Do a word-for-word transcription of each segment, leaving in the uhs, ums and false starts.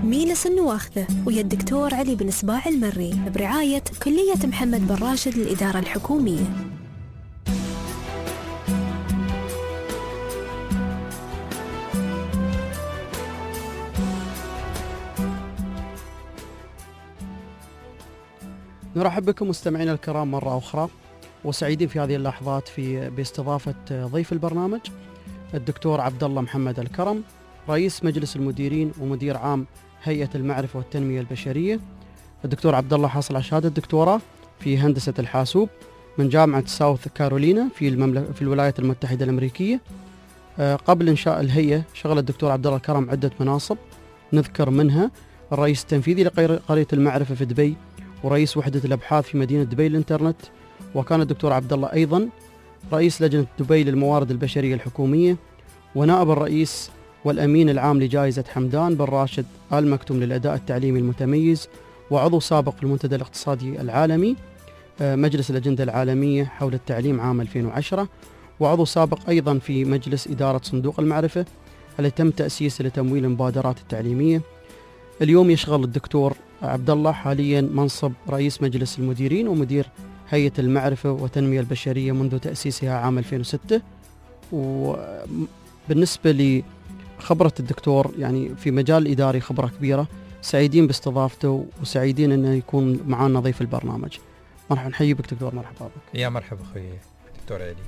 ميلس النواخذة ويا الدكتور علي بن صباح المري برعاية كلية محمد بن راشد للإدارة الحكومية. نرحب بكم مستمعينا الكرام مرة أخرى، وسعيدين في هذه اللحظات في باستضافة ضيف البرنامج الدكتور عبد الله محمد الكرم، رئيس مجلس المديرين ومدير عام هيئة المعرفة والتنمية البشرية. الدكتور عبد الله حصل على شهادة دكتوراه في هندسة الحاسوب من جامعة ساوث كارولينا في المملكة في الولايات المتحدة الأمريكية. قبل إنشاء الهيئة شغل الدكتور عبد الله الكرم عدة مناصب، نذكر منها الرئيس التنفيذي لقرية المعرفة في دبي، ورئيس وحدة الأبحاث في مدينة دبي للإنترنت. وكان الدكتور عبد الله أيضا رئيس لجنة دبي للموارد البشرية الحكومية، ونائب الرئيس والأمين العام لجائزة حمدان بن راشد آل مكتوم للأداء التعليمي المتميز، وعضو سابق في المنتدى الاقتصادي العالمي، مجلس الأجندة العالمية حول التعليم عام ألفين وعشرة، وعضو سابق أيضا في مجلس إدارة صندوق المعرفة التي تم تأسيسه لتمويل المبادرات التعليمية. اليوم يشغل الدكتور عبد الله حاليا منصب رئيس مجلس المديرين ومدير هيئة المعرفة والتنمية البشرية منذ تأسيسها عام ألفين وستة. وبالنسبة لخبرة الدكتور يعني في مجال الإداري خبرة كبيرة، سعيدين باستضافته وسعيدين أنه يكون معنا ضيف البرنامج. مرحبا، نحيي بك دكتور. مرحبا بك. يا مرحبا أخوي دكتور علي.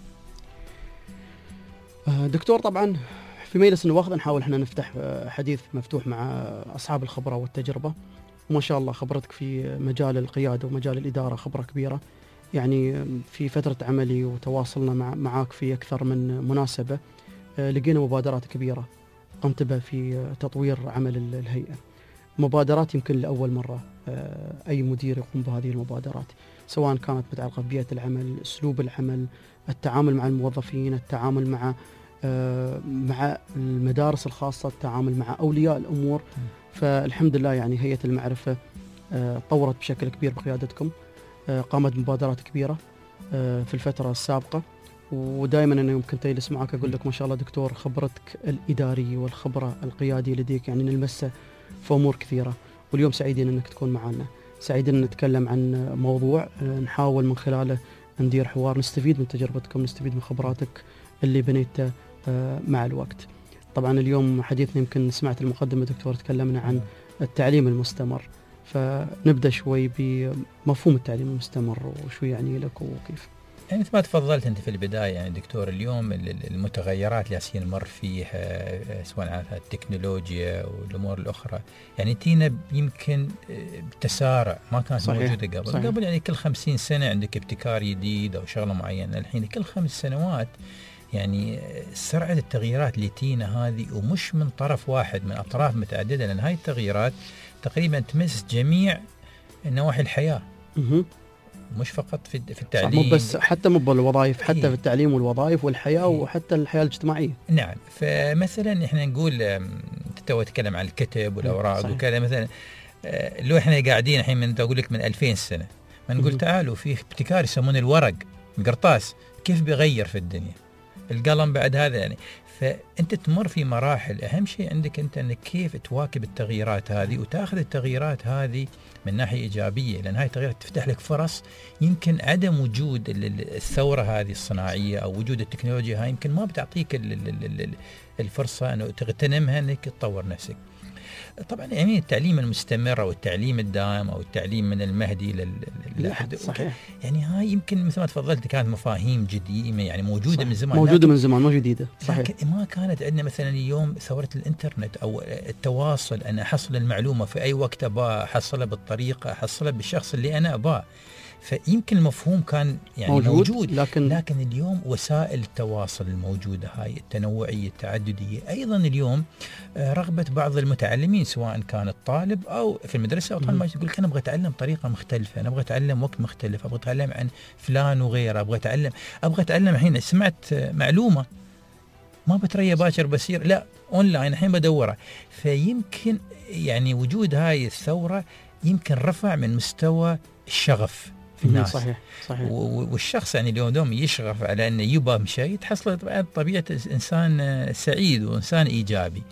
دكتور، طبعا في مجلس النواخذ نحاول احنا نفتح حديث مفتوح مع أصحاب الخبرة والتجربة، وما شاء الله خبرتك في مجال القيادة ومجال الإدارة خبرة كبيرة. يعني في فترة عملي وتواصلنا مع معاك في أكثر من مناسبة، لقينا مبادرات كبيرة قمت بها في تطوير عمل الهيئة، مبادرات يمكن لأول مرة أي مدير يقوم بهذه المبادرات، سواء كانت متعلقة ببيئة العمل، أسلوب العمل، التعامل مع الموظفين، التعامل مع مع المدارس الخاصة، التعامل مع أولياء الأمور. فالحمد لله يعني هيئة المعرفة طورت بشكل كبير بقيادتكم، قامت بمبادرات كبيرة في الفترة السابقة. ودائما أنا يمكن تجلس معك أقول لك ما شاء الله دكتور خبرتك الإدارية والخبرة القيادية لديك يعني نلمسها في أمور كثيرة. واليوم سعيدين أنك تكون معنا، سعيدين أن نتكلم عن موضوع نحاول من خلاله ندير حوار، نستفيد من تجربتكم، نستفيد من خبراتك اللي بنيتها مع الوقت. طبعا اليوم حديثنا يمكن سمعت المقدمة دكتور تكلمنا عن التعليم المستمر، فنبدأ شوي بمفهوم التعليم المستمر وشو يعني لك وكيف. يعني مثل ما تفضلت أنت في البداية يعني دكتور، اليوم المتغيرات اللي عسين نمر فيها سواء عن التكنولوجيا والأمور الأخرى يعني تينا يمكن بتسارع ما كانت صحيح. موجودة قبل. صحيح. قبل يعني كل خمسين سنة عندك ابتكار جديد أو شغلة معينة، الحين كل خمس سنوات يعني سرعة التغييرات اللي تينا هذه، ومش من طرف واحد، من أطراف متعددة، لأن هاي التغييرات تقريبا تمس جميع نواحي الحياة. مه. مش فقط في في التعليم، مو بس حتى مو بالوظائف، حتى إيه؟ في التعليم والوظائف والحياة إيه؟ وحتى الحياة الاجتماعية. نعم. فمثلا احنا نقول تتو تتكلم عن الكتب والأوراق وكذا، مثلا لو احنا قاعدين الحين من أقول لك من ألفين سنة ما نقول مه. تعالوا في ابتكار يسمونه الورق، القرطاس كيف بيغير في الدنيا، القلم بعد هذا يعني. فأنت تمر في مراحل، أهم شيء عندك أنت أنك كيف تواكب التغييرات هذه وتأخذ التغييرات هذه من ناحية إيجابية، لأن هاي التغييرات تفتح لك فرص يمكن عدم وجود الثورة هذه الصناعية أو وجود التكنولوجيا هاي يمكن ما بتعطيك الفرصة أنه تغتنمها أنك تطور نفسك. طبعا يعني التعليم المستمر أو التعليم الدائم أو التعليم من المهدي للأحد، صحيح. يعني هاي يمكن مثل ما تفضلت كانت مفاهيم جديدة يعني موجودة صحيح. من زمان، موجودة من زمان مو جديدة. صحيح. ما كانت عندنا مثلا اليوم ثورة الإنترنت أو التواصل، أنا أحصل المعلومة في أي وقت أبغى أحصلها بالطريقة، أحصلها بالشخص اللي أنا أبغاه. فيمكن المفهوم كان يعني موجود, موجود لكن لكن اليوم وسائل التواصل الموجودة هاي التنوعية التعددية، أيضا اليوم رغبة بعض المتعلمين سواء كان الطالب أو في المدرسة أو طالب يقول لك أنا أبغى أتعلم طريقة مختلفة، أنا أبغى أتعلم وقت مختلف، أبغى أتعلم عن فلان وغيره، أبغى أتعلم أبغى أتعلم الحين سمعت معلومة ما بتريا باكر بصير لا أونلاين الحين بدورها. فيمكن يعني وجود هاي الثورة يمكن رفع من مستوى الشغف في الناس. صحيح. صحيح. والشخص يعني اليوم دوم يشغف على أنه يبغى شيء تحصل طبيعة إنسان سعيد وإنسان إيجابي.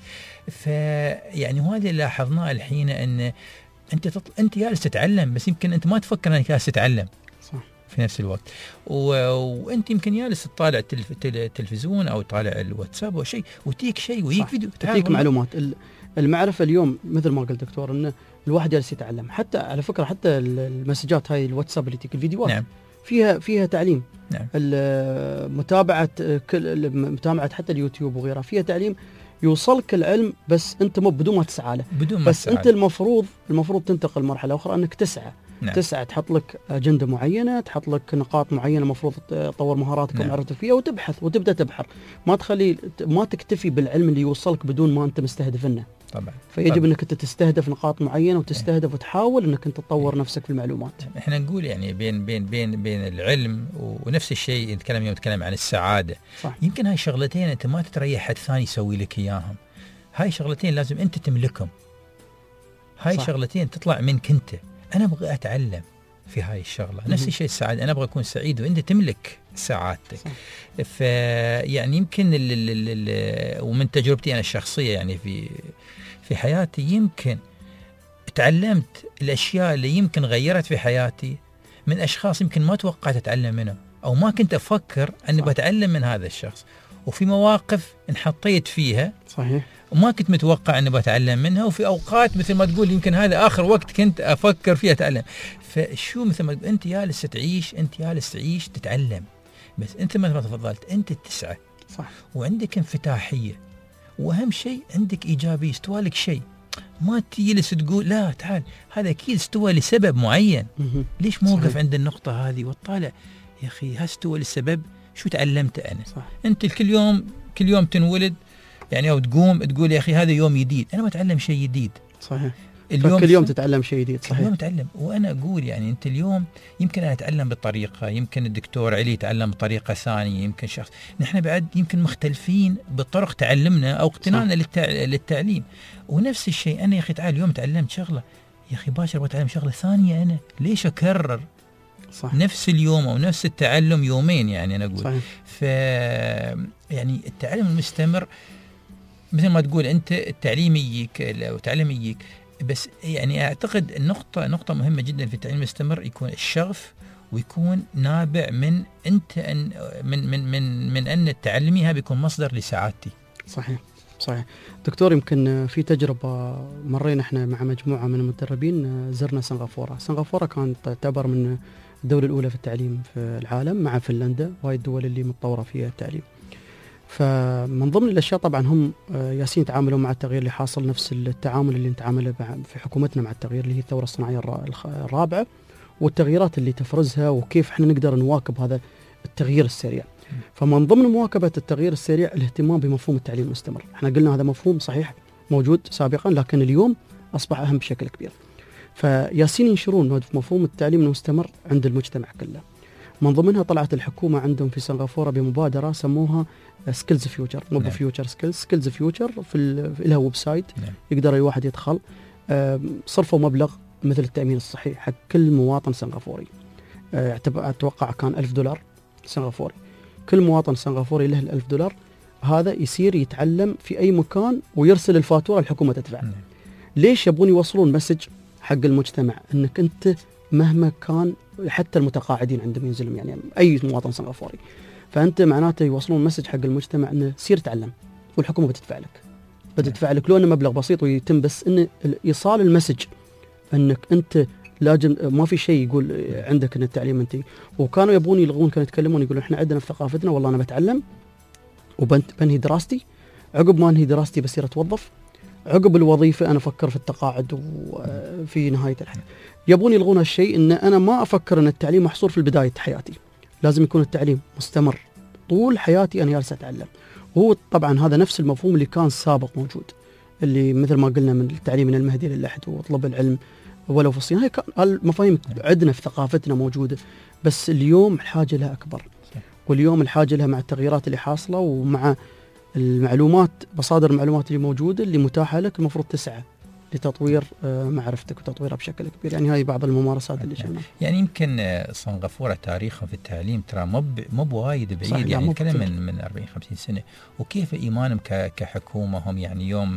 فيعني وهذا اللي لاحظناه الحين، ان انت تطل... انت جالس تتعلم، بس يمكن انت ما تفكر انك جالس تتعلم صح في نفس الوقت. و... وانت يمكن جالس تطالع التلف... التلفزيون او طالع الواتساب او شيء، وتيك شيء ويجيك فيديو تجيك معلومات. المعرفة اليوم مثل ما قلت دكتور ان الواحد جالس يتعلم. حتى على فكرة حتى المسجات هاي الواتساب اللي تجيك الفيديوهات نعم. فيها فيها تعليم. نعم. متابعة كل متابعة حتى اليوتيوب وغيرها فيها تعليم، يوصلك العلم، بس انت مو بدون ما تسعى له، بدون ما بس تسعى. انت المفروض المفروض تنتقل مرحلة أخرى انك تسعى. نعم. تسعى تحط لك أجندة معينة، تحط لك نقاط معينة المفروض تطور مهاراتك نعم. ومعرفتك فيها، وتبحث وتبدأ تبحر. ما تخلي ما تكتفي بالعلم اللي يوصلك بدون ما انت مستهدف انه. طبعا. فيجب طبعا. انك انت تستهدف نقاط معينة وتستهدف وتحاول انك انت تطور نفسك في المعلومات. احنا نقول يعني بين بين بين بين العلم ونفس الشيء نتكلم يوم نتكلم عن السعادة. صح. يمكن هاي شغلتين انت ما تتريح حد ثاني يسوي لك اياهم. هاي شغلتين لازم انت تملكهم. هاي صح. شغلتين تطلع منك انت. انا ابغى اتعلم في هاي الشغله. مم. نفس الشيء السعاده، انا ابغى اكون سعيد وانت تملك سعادتك. فيعني يمكن ال ال ال ومن تجربتي انا الشخصيه يعني في في حياتي، يمكن تعلمت الاشياء اللي يمكن غيرت في حياتي من اشخاص يمكن ما توقعت اتعلم منهم، او ما كنت افكر اني بتعلم من هذا الشخص، وفي مواقف انحطيت فيها صحيح وما كنت متوقع اني بتعلم منها، وفي اوقات مثل ما تقول يمكن هذا اخر وقت كنت افكر فيه اتعلم. فشو مثل ما تقول انت جالس تعيش، انت جالس تعيش تتعلم، بس انت مثل ما تفضلت انت تسعى. صح. وعندك انفتاحيه، واهم شيء عندك ايجابيه. استوى لك شيء ما تجلس تقول لا تعال هذا اكيد استوى لسبب معين. مه. ليش موقف صحيح. عند النقطه هذه وتطالع يا اخي هاستوى للسبب شو تعلمت انا. صح. انت كل يوم كل يوم تنولد يعني او تقوم تقول يا اخي هذا يوم جديد، انا بتعلم شيء جديد. صحيح. اليوم كل يوم تتعلم شيء جديد. صحيح. كل يوم اتعلم. وانا اقول يعني انت اليوم يمكن انا اتعلم بطريقه، يمكن الدكتور علي يتعلم بطريقه ثانيه، يمكن شخص نحن بعد يمكن مختلفين بطرق تعلمنا او اقتناعنا للتع... للتعليم. ونفس الشيء انا يا اخي تعال اليوم تعلمت شغله، يا اخي باشر بتعلم شغله ثانيه، انا ليش اكرر صح. نفس اليوم او نفس التعلم يومين؟ يعني انا اقول صحيح. ف يعني التعلم المستمر مثل ما تقول انت التعليم يجيك او تعلم يجيك، بس يعني اعتقد النقطه نقطه مهمه جدا في التعليم المستمر يكون الشغف، ويكون نابع من انت أن من من من من ان تعلميها بيكون مصدر لسعادتي. صحيح صحيح دكتور. يمكن في تجربه مرينا احنا مع مجموعه من المدربين، زرنا سنغافوره. سنغافوره كانت تعتبر من الدوله الاولى في التعليم في العالم مع فنلندا، وهي الدول اللي متطوره فيها التعليم. فمن ضمن الاشياء طبعا هم ياسين يتعاملوا مع التغيير اللي حاصل، نفس التعامل اللي نتعامله في حكومتنا مع التغيير اللي هي الثوره الصناعيه الرابعه، والتغييرات اللي تفرزها وكيف احنا نقدر نواكب هذا التغيير السريع. فمن ضمن مواكبه التغيير السريع الاهتمام بمفهوم التعليم المستمر. احنا قلنا هذا مفهوم صحيح موجود سابقا، لكن اليوم اصبح اهم بشكل كبير. فياسين ينشرون مفهوم التعليم المستمر عند المجتمع كله. من ضمنها طلعت الحكومه عندهم في سنغافوره بمبادره سموها سكيلز فيوتشر، مو بفيوتشر سكيلز، سكيلز فيوتشر. في لها ويب سايت نعم. يقدر اي واحد يدخل. صرفوا مبلغ مثل التامين الصحي حق كل مواطن سنغافوري، اتوقع كان ألف دولار سنغافوري. كل مواطن سنغافوري له الألف دولار، هذا يصير يتعلم في اي مكان ويرسل الفاتوره الحكومه تدفع. نعم. ليش يبون يوصلون مسج حق المجتمع انك انت مهما كان، حتى المتقاعدين عندما ينزلون يعني اي مواطن سنغافوري، فانت معناته يوصلون مسج حق المجتمع انه سير تعلم والحكومه بتدفع لك، بتدفع لك لو انه مبلغ بسيط ويتم، بس انه ايصال المسج انك انت لازم، ما في شيء يقول عندك ان التعليم انت. وكانوا يبون يلغون، كانوا يتكلمون يقولون احنا عندنا في ثقافتنا والله انا بتعلم وبنهي دراستي، عقب ما انهي دراستي بصير اتوظف، عقب الوظيفه انا افكر في التقاعد وفي نهايه الحياه. يبون يلغون هالشيء، ان انا ما افكر ان التعليم محصور في بدايه حياتي، لازم يكون التعليم مستمر طول حياتي، انا جالس اتعلم. وهو طبعا هذا نفس المفهوم اللي كان سابق موجود، اللي مثل ما قلنا من التعليم من المهدي للحد وطلب العلم ولو في الصين. هاي المفاهيم عندنا في ثقافتنا موجوده، بس اليوم الحاجه لها اكبر، واليوم الحاجه لها مع التغييرات اللي حاصله ومع المعلومات، مصادر المعلومات اللي موجوده اللي متاحه لك، المفروض تسعى لتطوير معرفتك وتطويرها بشكل كبير. يعني هاي بعض الممارسات اللي شفناها. يعني يمكن سنغافورة تاريخهم في التعليم ترى مو مو بوايد بعيد، يعني نتكلم من من أربعين خمسين سنة. وكيف ايمانهم كحكومه هم يعني يوم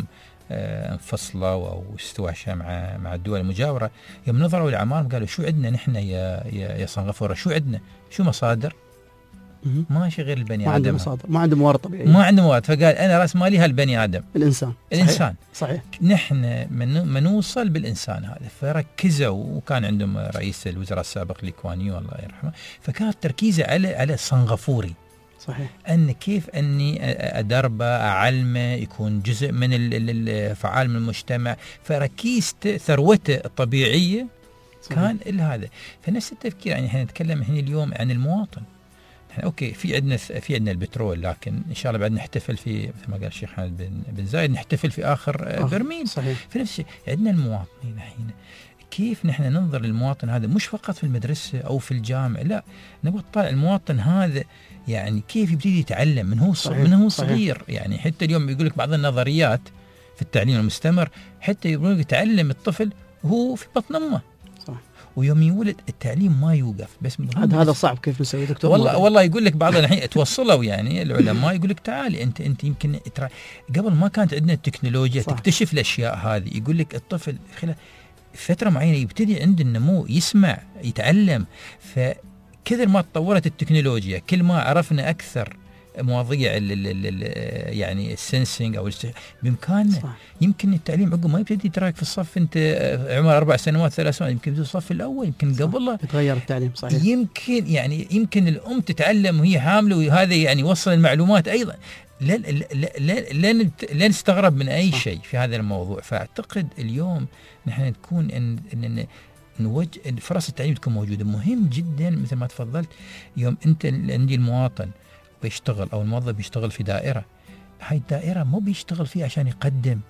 انفصلوا أو استواشوا مع مع الدول المجاورة، يوم نظروا للأعمار قالوا شو عندنا نحن يا يا يا صنغافورة، شو عندنا، شو مصادر؟ ماشي غير البني ما آدم، عنده مصادر، ما عنده موارد طبيعية، ما عنده موارد، فقال أنا رأس مالي هالبني آدم، الإنسان. الإنسان صحيح. نحن من منوصل بالإنسان هذا، فركزوا، وكان عندهم رئيس الوزراء السابق لي كوان يو الله يرحمه، فكان تركيزه على على الصنغافوري. صحيح. أن كيف أني أدربه أعلمه يكون جزء من الفعال من المجتمع، فركيزت ثروته الطبيعية صحيح. كان هذا. فنفس التفكير، يعني احنا نتكلم هنا اليوم عن المواطن. احنا اوكي في عندنا في عندنا البترول، لكن ان شاء الله بعد نحتفل في مثل ما قال الشيخ حامد بن بن زايد، نحتفل في اخر برميل. صحيح. في نفس الشيء عندنا المواطنين الحين، كيف نحن ننظر للمواطن هذا مش فقط في المدرسة أو في الجامعة، لا، نبغى نطلع المواطن هذا يعني كيف يبتدي يتعلم من هو صغير، من هو صغير. يعني حتى اليوم يقول لك بعض النظريات في التعليم المستمر، حتى يقول لك يتعلم الطفل وهو في بطن أمه. صح. ويوم يولد التعليم ما يوقف، بس هذا هذا صعب كيف نسوي دكتور؟ والله والله يقول لك بعض الحين توصلوا يعني العلماء يقول لك تعالي انت انت يمكن ترى قبل ما كانت عندنا التكنولوجيا صح. تكتشف الاشياء هذه. يقول لك الطفل خلال فترة معينة يبتدي عند النمو يسمع يتعلم، فكثر ما تطورت التكنولوجيا كل ما عرفنا أكثر مواضيع ال ال ال يعني السنسينج أو بإمكاننا. يمكن التعليم عقب ما يبتدي تراك في الصف أنت عمر أربع سنوات ثلاث سنوات، يمكن في الصف الأول، يمكن قبله يتغير التعليم. صحيح. يمكن يعني يمكن الأم تتعلم وهي حاملة، وهذا يعني وصل المعلومات أيضا. لا لا لا لا نستغرب من أي شيء في هذا الموضوع. فأعتقد اليوم نحن تكون إن إن نوجه فرص التعليم تكون موجودة. مهم جدا مثل ما تفضلت، يوم أنت عندي المواطن بيشتغل أو الموظف بيشتغل في دائرة، هاي الدائرة مو بيشتغل فيها عشان يقدم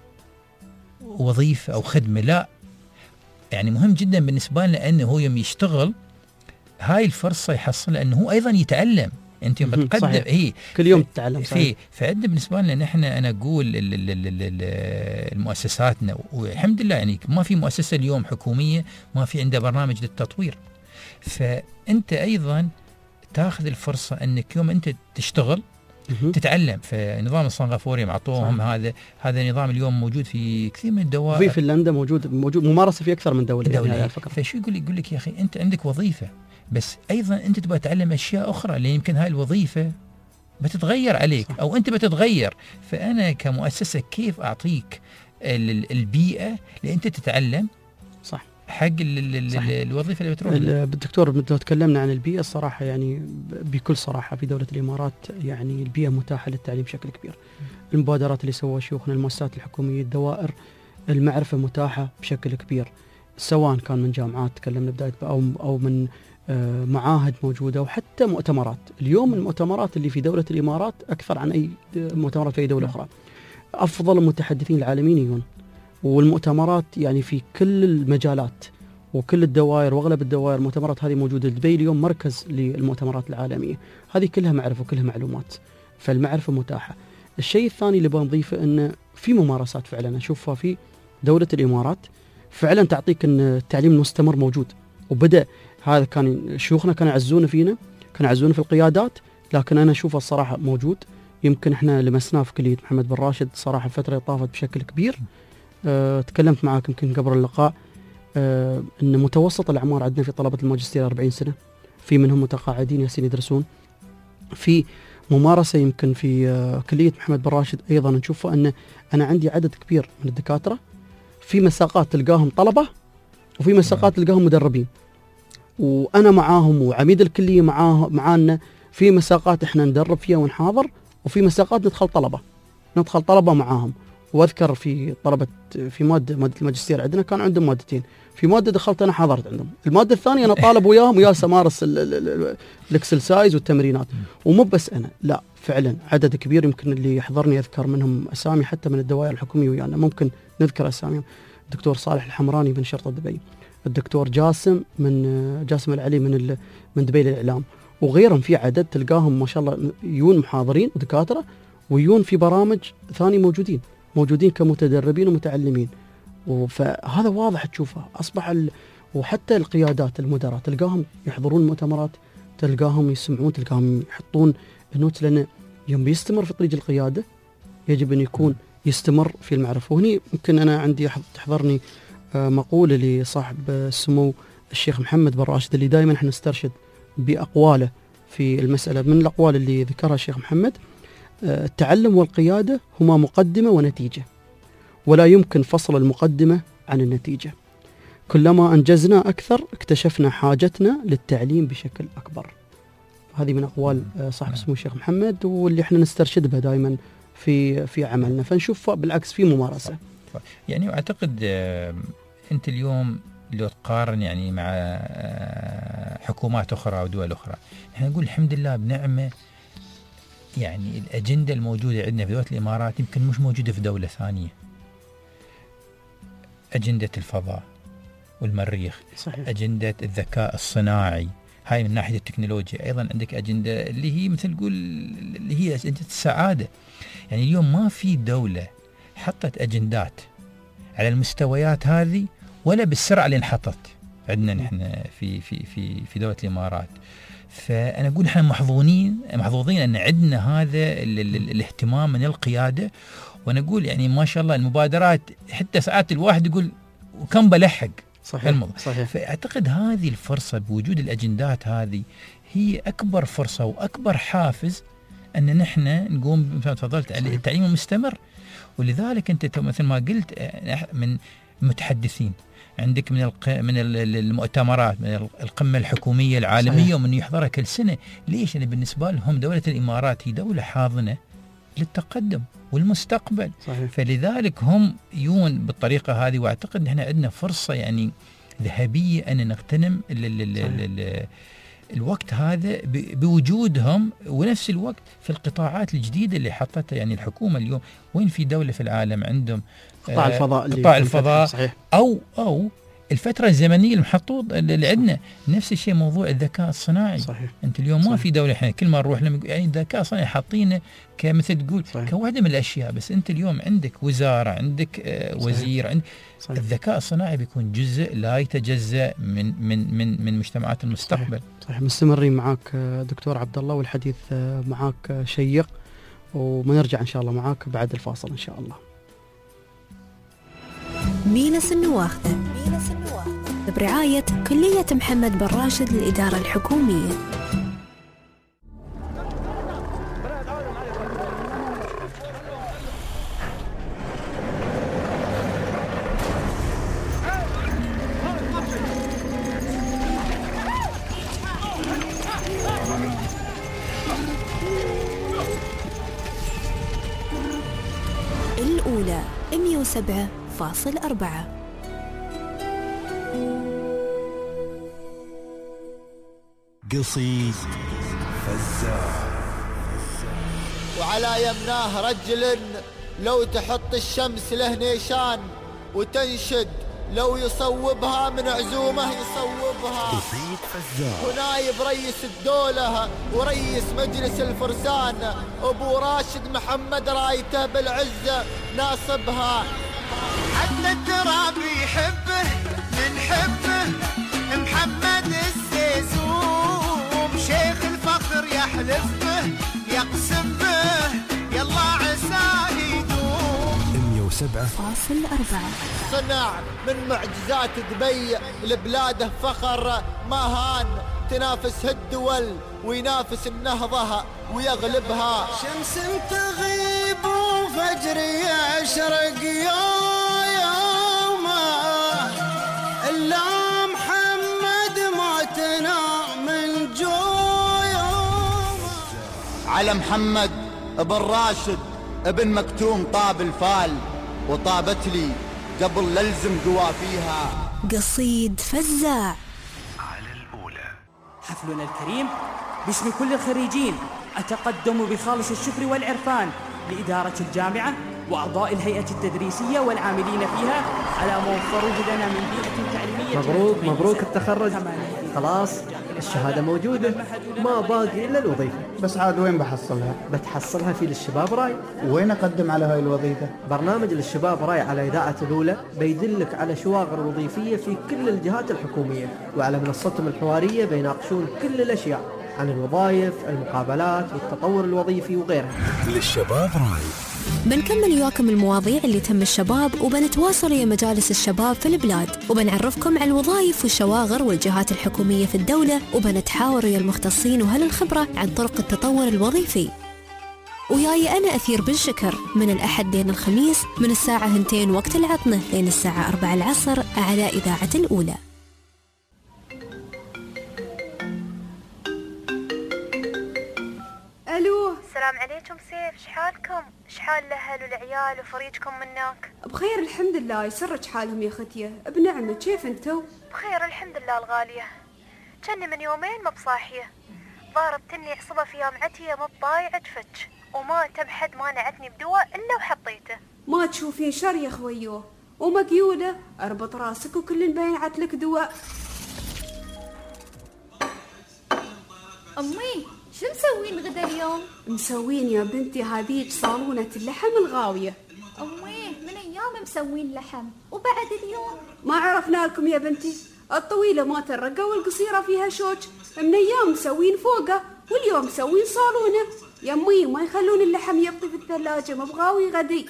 وظيفة أو خدمة، لا، يعني مهم جدا بالنسبة لنا أنه هو يوم يشتغل هاي الفرصة يحصلها أنه هو أيضا يتعلم. انت يوم بتقدم هي كل يوم تتعلم. في فعندنا بالنسبه لنا نحن انا اقول المؤسساتنا، والحمد لله يعني ما في مؤسسه اليوم حكوميه ما في عندها برنامج للتطوير. فانت ايضا تاخذ الفرصه انك يوم انت تشتغل تتعلم. فنظام الصنغافوري معطوهم هذا هذا نظام اليوم موجود في كثير من الدول، في فنلندا موجود موجود ممارسه في اكثر من دوله, دولة. يعني فشو يقول يقول لك يا اخي انت عندك وظيفه، بس ايضا انت تبغى تتعلم اشياء اخرى، لان يمكن هاي الوظيفه بتتغير عليك صح. او انت بتتغير. فانا كمؤسسه كيف اعطيك البيئه اللي انت تتعلم صح حق الوظيفه اللي بتروح. الدكتور لو تكلمنا عن البيئه الصراحه، يعني بكل صراحه في دوله الامارات يعني البيئه متاحه للتعليم بشكل كبير. المبادرات اللي سووها شيوخنا، المؤسسات الحكوميه، الدوائر، المعرفه متاحه بشكل كبير، سواء كان من جامعات تكلمنا بدايه او او من معاهد موجودة، وحتى مؤتمرات. اليوم المؤتمرات اللي في دولة الإمارات أكثر عن أي مؤتمرات في أي دولة أخرى. أفضل المتحدثين العالميين يجون، والمؤتمرات يعني في كل المجالات وكل الدوائر، وأغلب الدوائر المؤتمرات هذه موجودة. دبي اليوم مركز للمؤتمرات العالمية، هذه كلها معرفة وكلها معلومات، فالمعرفة متاحة. الشيء الثاني اللي بنضيفه أن في ممارسات فعلا أشوفها في دولة الإمارات فعلا تعطيك أن التعليم المستمر موجود، وبدأ هذا كان شيوخنا كانوا يعزون فينا، كانوا يعزون في القيادات، لكن أنا أشوفه الصراحة موجود. يمكن إحنا لمسناه في كلية محمد بن راشد صراحة الفترة اللي طافت بشكل كبير. أه تكلمت معاك يمكن قبل اللقاء أه أن متوسط الأعمار عندنا في طلبة الماجستير أربعين سنة، في منهم متقاعدين ياسين يدرسون. في ممارسة يمكن في أه كلية محمد بن راشد أيضا نشوفه أن أنا عندي عدد كبير من الدكاترة، في مساقات تلقاهم طلبة وفي مساقات تلقاهم مدربين، وأنا معاهم وعميد الكلية معاه معانا. في مساقات إحنا ندرب فيها ونحاضر، وفي مساقات ندخل طلبة ندخل طلبة معاهم. وأذكر في طلبة في مادة مادة الماجستير عندنا كان عندهم مادتين، في مادة دخلت أنا حاضرت عندهم، المادة الثانية أنا طالب وياهم وياس أمارس الإكسلسايز والتمرينات. ومو بس أنا، لا فعلا عدد كبير يمكن اللي يحضرني أذكر منهم أسامي حتى من الدوائر الحكومية ويانا، ممكن نذكر أساميهم. الدكتور صالح الحمراني من شرطة دبي، الدكتور جاسم من جاسم العلي من من دبي للإعلام، وغيرهم. في عدد تلقاهم ما شاء الله يون محاضرين ودكاترة، ويون في برامج ثاني موجودين موجودين كمتدربين ومتعلمين. فهذا واضح تشوفه أصبح ال... وحتى القيادات المدراء تلقاهم يحضرون مؤتمرات، تلقاهم يسمعون، تلقاهم يحطون النوت، لأن يوم بيستمر في طريق القيادة يجب أن يكون يستمر في المعرفة. وهني ممكن أنا عندي تحضرني مقولة لصاحب السمو الشيخ محمد بن راشد اللي دائما احنا نسترشد بأقواله في المسألة. من الأقوال اللي ذكرها الشيخ محمد: التعلم والقيادة هما مقدمة ونتيجة، ولا يمكن فصل المقدمة عن النتيجة. كلما أنجزنا أكثر اكتشفنا حاجتنا للتعليم بشكل أكبر. هذه من أقوال صاحب السمو الشيخ محمد، واللي احنا نسترشد بها دائما في في عملنا، فنشوف بالعكس في ممارسة. يعني أعتقد أنت اليوم لو تقارن يعني مع حكومات أخرى ودول أخرى، احنا نقول الحمد لله بنعمة. يعني الأجندة الموجودة عندنا في دولة الإمارات يمكن مش موجودة في دولة ثانية. أجندة الفضاء والمريخ، صحيح. أجندة الذكاء الصناعي، هاي من ناحية التكنولوجيا. أيضا عندك أجندة اللي هي مثل نقول اللي هي أجندة السعادة. يعني اليوم ما في دولة حطت أجندات على المستويات هذه ولا بالسرعة اللي انحطت عندنا نحن في في في في دولة الإمارات. فأنا أقول إحنا محظوظين محظوظين أن عندنا هذا ال ال الاهتمام من القيادة. وأنا أقول يعني ما شاء الله المبادرات حتى ساعات الواحد يقول وكم بلحق. صحيح. صحيح. فأعتقد هذه الفرصة بوجود الأجندات هذه هي أكبر فرصة وأكبر حافز أن نحن نقوم مثل ما تفضلت على التعليم المستمر. ولذلك أنت مثل ما قلت من متحدثين عندك من من المؤتمرات، من القمة الحكومية العالمية، صحيح. ومن يحضرها كل سنة. ليش؟ أنا بالنسبة لهم دولة الإمارات هي دولة حاضنة للتقدم والمستقبل، صحيح. فلذلك هم يون بالطريقة هذه. وأعتقد نحن عندنا فرصة يعني ذهبية أن نغتنم ال ال ال ال الوقت هذا بوجودهم، ونفس الوقت في القطاعات الجديدة اللي حطتها يعني الحكومة اليوم. وين في دولة في العالم عندهم قطاع الفضاء قطاع الفضاء صحيح. أو أو الفترة الزمنية المحطوط اللي عندنا. نفس الشيء موضوع الذكاء الصناعي، صحيح. أنت اليوم صحيح. ما في دولة احنا كل ما نروح لما يعني الذكاء الصناعي حاطينه كمثل تقول كواحدة من الأشياء. بس أنت اليوم عندك وزارة، عندك آه وزير، عندك الذكاء الصناعي بيكون جزء لا يتجزأ من من من من مجتمعات المستقبل. صحيح. صحيح. مستمرين معاك دكتور عبد الله، والحديث معاك شيق، وبنرجع إن شاء الله معاك بعد الفاصل إن شاء الله. مينس النواخذة برعاية كلية محمد بن راشد للإدارة الحكومية. الأولى مئة وسبعة فاصل أربعة. قصيد فزاع. وعلى يمناه رجل لو تحط الشمس له نيشان، وتنشد لو يصوبها من عزومه يصوبها. قصيد فزاع. ونايب رئيس الدولة ورئيس مجلس الفرسان أبو راشد محمد رايته بالعزة ناصبها. حتى التراب يحبه من حبه محمد السيسوم، شيخ الفخر يحلف به يقسم به يلا عساه يدوم. مئة وسبعة فاصل أربعة. صنع من معجزات دبي لبلاده فخر ما هان، تنافس الدول وينافس النهضة ويغلبها. شمس تغيب وفجر يشرق يومه، إلا محمد موتنا من جويومه. على محمد ابن راشد ابن مكتوم طاب الفال، وطابت لي قبل للزم قوافيها. قصيد فزاع. على الأولى. حفلنا الكريم باسم كل الخريجين أتقدم بخالص الشكر والعرفان لإدارة الجامعة وأعضاء الهيئة التدريسية والعاملين فيها على ما وفروه لنا من بيئة تعليمية. مبروك مبروك التخرج، خلاص الشهادة موجودة، ما باقي إلا الوظيفة. بس عاد وين بحصلها؟ بتحصلها في للشباب راي. وين أقدم على هاي الوظيفة؟ برنامج للشباب راي على إذاعة الأولى بيدلك على شواغر وظيفية في كل الجهات الحكومية، وعلى منصتهم الحوارية بيناقشون كل الأشياء عن الوظائف، المقابلات والتطور الوظيفي وغيرها. للشباب راي. بنكمل وياكم المواضيع اللي تهم الشباب، وبنتواصل ويا مجالس الشباب في البلاد، وبنعرفكم على الوظائف والشواغر والجهات الحكومية في الدولة، وبنتحاور ويا المختصين وأهل الخبرة عن طرق التطور الوظيفي. وياي أنا أثير بن شكر من الأحد لين الخميس من الساعة هنتين وقت العطنة لين الساعة أربعة العصر على إذاعة الأولى. ألو، السلام عليكم سيف، شحالكم؟ شحال الأهل والعيال وفريجكم منك؟ بخير الحمد لله، يسرج حالهم يا ختية بنعمة. كيف انتو؟ بخير الحمد لله الغالية. كني من يومين ما بصاحية، ضاربتني عصبة في يامعتي ما بضايعة فتش، وما تبحد ما نعتني بدواء إلا وحطيته. ما تشوفين شر يا خويو، ومقيودة اربط راسك وكل بينعت لك دواء. أمي شو مسوين غدا اليوم؟ مسوين يا بنتي هذيك صالونة اللحم الغاوية. أمي من أيام مسوين لحم وبعد اليوم ما عرفنا لكم يا بنتي، الطويلة ما ترقى والقصيرة فيها شوك، من أيام مسوين فوقه واليوم مسوين صالونة. يا أمي ما يخلون اللحم يبطي في الثلاجة، مبغاوي غدي.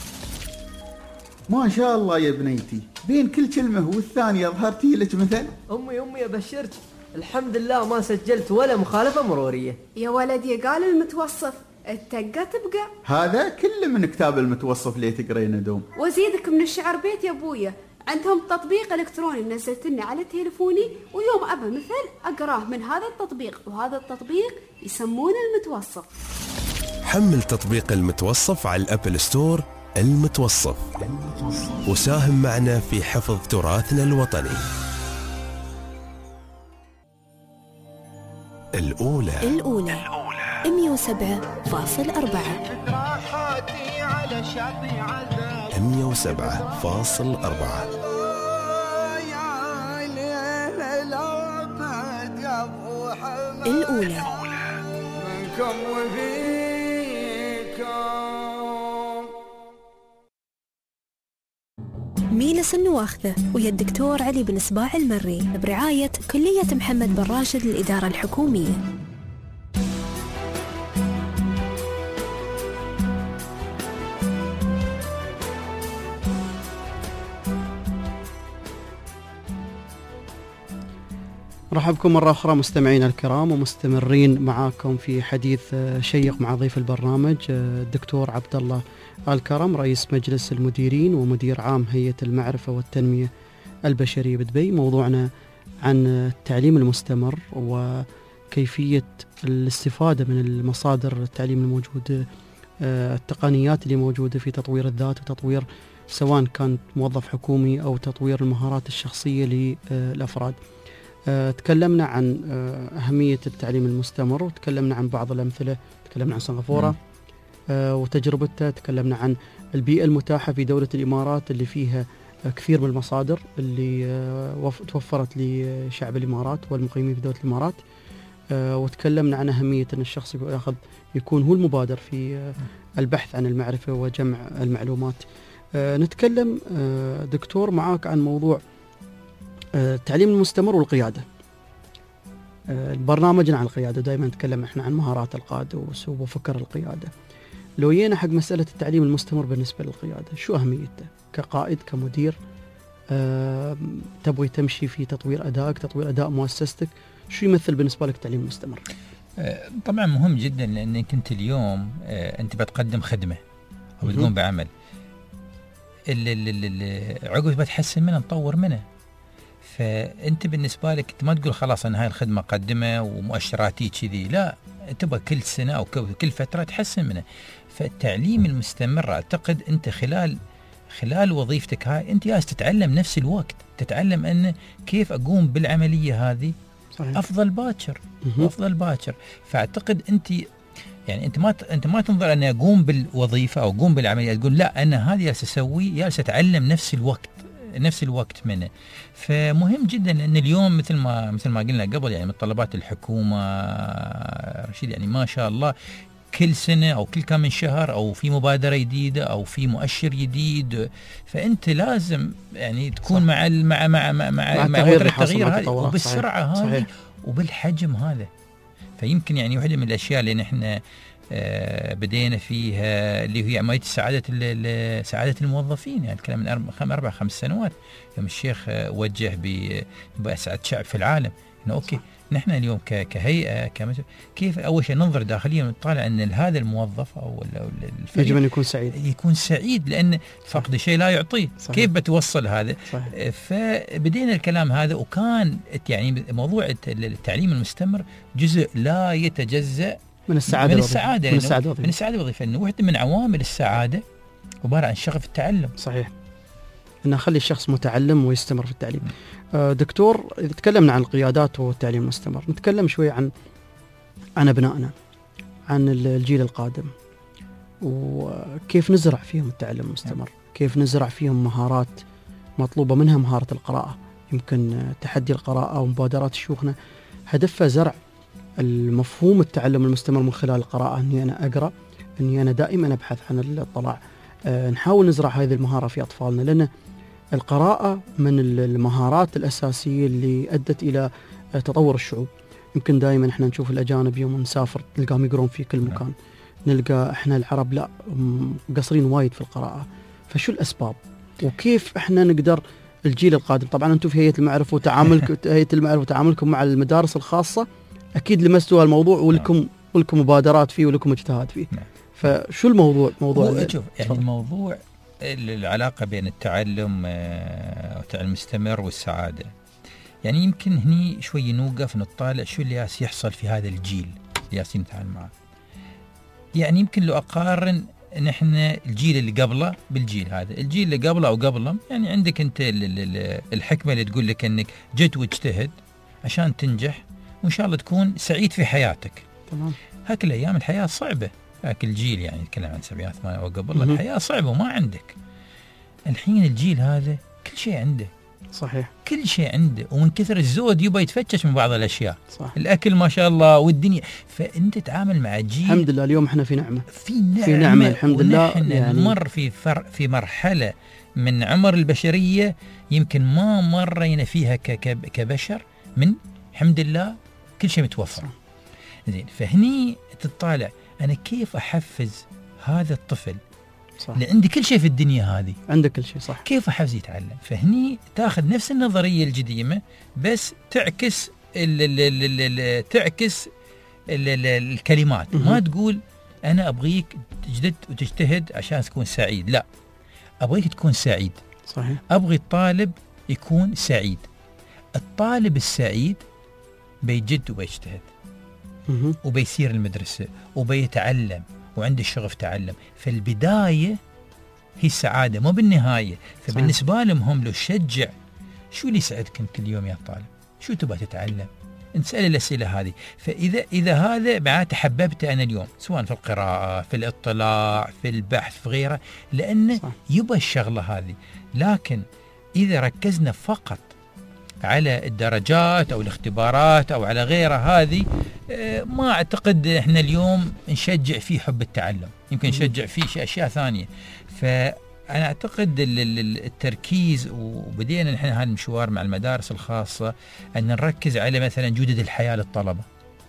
ما شاء الله يا بنيتي، بين كل كلمة والثانية ظهرتي لك مثل. أمي أمي أبشرك الحمد لله ما سجلت ولا مخالفة مرورية. يا ولدي قال المتوصف التقة تبقى. هذا كله من كتاب المتوصف اللي تقرينه دوم. وزيدك من الشعر بيت يا أبويا، عندهم تطبيق إلكتروني نزلتني على تليفوني، ويوم أبا مثل أقراه من هذا التطبيق، وهذا التطبيق يسمونه المتوصف. حمل تطبيق المتوصف على الأبل ستور. المتوصف، وساهم معنا في حفظ تراثنا الوطني. الأولى الأولى مية وسبعة فاصل أربعة مية وسبعة فاصل أربعة. الأولى منكم وفيكم. ميلس النواخذة ويا الدكتور علي بن صباح المري برعاية كلية محمد بن راشد للإدارة الحكومية. مرحبا بكم مرة أخرى مستمعينا الكرام، ومستمرين معاكم في حديث شيق مع ضيف البرنامج الدكتور عبد الله الكرم، رئيس مجلس المديرين ومدير عام هيئة المعرفة والتنمية البشرية بدبي. موضوعنا عن التعليم المستمر وكيفية الاستفادة من المصادر التعليم الموجودة، التقنيات اللي موجودة في تطوير الذات وتطوير سواء كان موظف حكومي أو تطوير المهارات الشخصية للأفراد. تكلمنا عن أهمية التعليم المستمر، وتكلمنا عن بعض الأمثلة، تكلمنا عن سنغافورة وتجربتها، تكلمنا عن البيئة المتاحة في دولة الإمارات اللي فيها كثير من المصادر اللي توفرت لشعب الإمارات والمقيمين في دولة الإمارات، وتكلمنا عن أهمية أن الشخص يأخذ يكون هو المبادر في البحث عن المعرفة وجمع المعلومات. نتكلم دكتور معاك عن موضوع التعليم المستمر والقيادة. برنامجنا عن القيادة دائما نتكلم احنا عن مهارات القادة وأسلوب وفكر القيادة. لو جينا حق مسألة التعليم المستمر بالنسبة للقيادة، شو أهميته كقائد كمدير؟ أه تبغي تمشي في تطوير أدائك، تطوير أداء مؤسستك، شو يمثل بالنسبة لك التعليم المستمر؟ أه طبعا مهم جدا، لأنك أنت اليوم أه أنت بتقدم خدمة أو بتقوم بعمل، اللي عقب بتحسن منه نطور منه. فأنت بالنسبة لك أنت ما تقول خلاص أنا هاي الخدمة قدمة ومؤشراتي كذي، لا، تبغى كل سنة أو كل فترة تحسن منه. فالتعليم المستمر أعتقد أنت خلال خلال وظيفتك هاي أنت جالس تتعلم نفس الوقت، تتعلم أن كيف أقوم بالعملية هذه صحيح. أفضل باكر أفضل باكر. فأعتقد أنت يعني أنت ما أنت ما تنظر أن أقوم بالوظيفة أو أقوم بالعملية تقول لا أنا هذه جالس أسوي، جالس أتعلم نفس الوقت نفس الوقت منه. فمهم جدا ان اليوم مثل ما مثل ما قلنا قبل، يعني متطلبات الحكومه رشيد يعني ما شاء الله كل سنه او كل كم من شهر او في مبادره جديده او في مؤشر جديد، فانت لازم يعني تكون صح. مع مع مع مع مع, مع التغيير هذه وبالسرعه هذه وبالحجم هذا. فيمكن يعني واحدة من الأشياء اللي نحن آه بدينا فيها اللي هي عملية سعادة سعادة الموظفين. يعني الكلام من أربع خم أربع خمس سنوات يوم الشيخ آه وجه بأسعد شعب في العالم إنه أوكي نحن اليوم كهيئة كمثل كيف أول شيء ننظر داخليا ونطالع أن هذا الموظف أو يجب أن يكون سعيد يكون سعيد لأن فقد شيء لا يعطيه. صحيح. كيف بتوصل هذا؟ صحيح. فبدينا الكلام هذا وكان يعني موضوع التعليم المستمر جزء لا يتجزأ من السعادة من السعادة من السعادة من السعادة الوظيفية. إنه واحدة من عوامل السعادة عبارة عن شغف التعلم. صحيح. أن نخلي الشخص متعلم ويستمر في التعليم. آه دكتور، إذا تكلمنا عن القيادات والتعليم المستمر نتكلم شوي عن عن أبنائنا، عن الجيل القادم، وكيف نزرع فيهم التعلم المستمر، كيف نزرع فيهم مهارات مطلوبة منها مهارة القراءة. يمكن تحدي القراءة ومبادرات شيوخنا هدفها زرع المفهوم التعلم المستمر من خلال القراءة، أني أنا أقرأ، أني أنا دائما أبحث عن الاطلاع. آه نحاول نزرع هذه المهارة في أطفالنا، لأن القراءة من المهارات الأساسية اللي أدت إلى تطور الشعوب. يمكن دائما احنا نشوف الأجانب يوم نسافر نلقاهم يقرون في كل مكان، نلقى احنا العرب لا قصرين وايد في القراءة. فشو الأسباب وكيف احنا نقدر الجيل القادم؟ طبعا أنتم في هيئة المعرفة وتعاملكم هيئة المعرفة وتعاملكم مع المدارس الخاصة أكيد لمستوا الموضوع ولكم ولكم مبادرات فيه ولكم اجتهاد فيه. فشو الموضوع؟ موضوع شوف يعني الموضوع العلاقة بين التعلم والتعلم المستمر والسعادة. يعني يمكن هني شوي نوقف نطالع شو اللي ياس يحصل في هذا الجيل اللي ياس نتعامل معه. يعني يمكن لو أقارن نحن الجيل اللي قبله بالجيل هذا، الجيل اللي قبله أو قبله يعني عندك أنت الحكمة اللي تقول لك أنك جد واجتهد عشان تنجح وإن شاء الله تكون سعيد في حياتك. تمام. هاك الأيام الحياة صعبة، هاك الجيل يعني نتكلم عن سبعينات ثمانينات وقبل الحياة صعبة وما عندك. الحين الجيل هذا كل شيء عنده. صحيح. كل شيء عنده، ومن كثر الزود يبغى يتفتش من بعض الأشياء. صح. الأكل ما شاء الله والدنيا. فأنت تتعامل مع جيل الحمد لله اليوم احنا في نعمة في نعمة, في نعمة الحمد لله. يعني نمر في فر في مرحلة من عمر البشرية يمكن ما مرينا فيها كبشر، من الحمد لله كل شيء متوفر. زين. فهني تطالع أنا كيف أحفز هذا الطفل. صح. اللي عندي كل شيء في الدنيا هذه، عندك كل شيء. صح. كيف أحفز يتعلم؟ فهني تاخذ نفس النظرية القديمة بس تعكس ال ال ال ال تعكس ال ال الكلمات. م- ما تقول أنا أبغيك تجتهد وتجتهد عشان تكون سعيد، لا، أبغيك تكون سعيد. صحيح. أبغي الطالب يكون سعيد. الطالب السعيد بيجد وبيجتهد وبيسير المدرسة وبيتعلم وعنده شغف تعلم. فالبداية هي السعادة مو بالنهاية. فبالنسبة لهم هم لو شجع شو اللي يسعدك كل يوم يا طالب، شو تبغى تتعلم، نسأل الأسئلة هذه. فإذا إذا هذا معناته حببته أنا اليوم سواء في القراءة في الاطلاع في البحث في غيره، لأن يبغى الشغلة هذه. لكن إذا ركزنا فقط على الدرجات أو الاختبارات أو على غيرها هذه، ما أعتقد إحنا اليوم نشجع فيه حب التعلم، يمكن نشجع فيه أشياء ثانية. فأنا أعتقد التركيز، وبدينا نحن هذا المشوار مع المدارس الخاصة أن نركز على مثلا جودة الحياة للطلبة.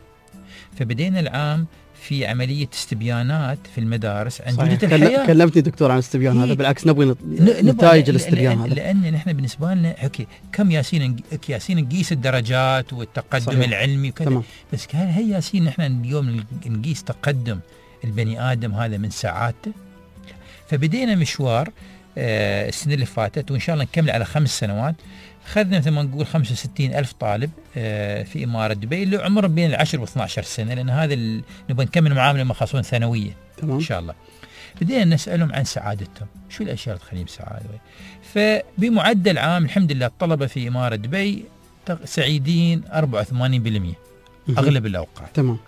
فبدينا العام في عملية استبيانات في المدارس عن صحيح. جودة الحياة. كلمتني دكتور عن الاستبيان هذا، بالعكس نبغي نتائج الاستبيان هذا، لأن نحن بالنسبة لنا اوكي كم ياسين ياسين نقيس الدرجات والتقدم صحيح. العلمي وكذا، بس هل ياسين نحن اليوم نقيس تقدم البني آدم هذا من سعادته؟ فبدينا مشوار آه السنة اللي فاتت وإن شاء الله نكمل على خمس سنوات. خذنا مثل ما نقول خمسة وستين ألف طالب آه في إمارة دبي اللي عمرهم بين العشر واثنى عشر سنة، لأن هذا نبغى نكمل معاملة لما يخلصون ثانوية إن شاء الله. بدينا نسألهم عن سعادتهم، شو الأشياء اللي تخليهم سعادة. فبمعدل عام الحمد لله الطلبة في إمارة دبي سعيدين أربعة وثمانين بالمئة أغلب الأوقات. تمام.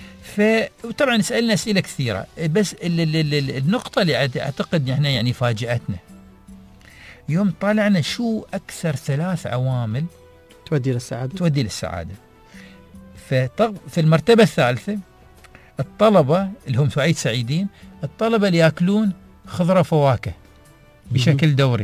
فطبعا سألنا أسئلة كثيرة، بس ال ال ال النقطة اللي أعتقد احنا يعني فاجأتنا يوم طالعنا شو أكثر ثلاث عوامل تودي للسعادة تودي للسعادة. في المرتبة الثالثة الطلبة اللي هم سعيد سعيدين، الطلبة اللي يأكلون خضرة فواكه بشكل دوري.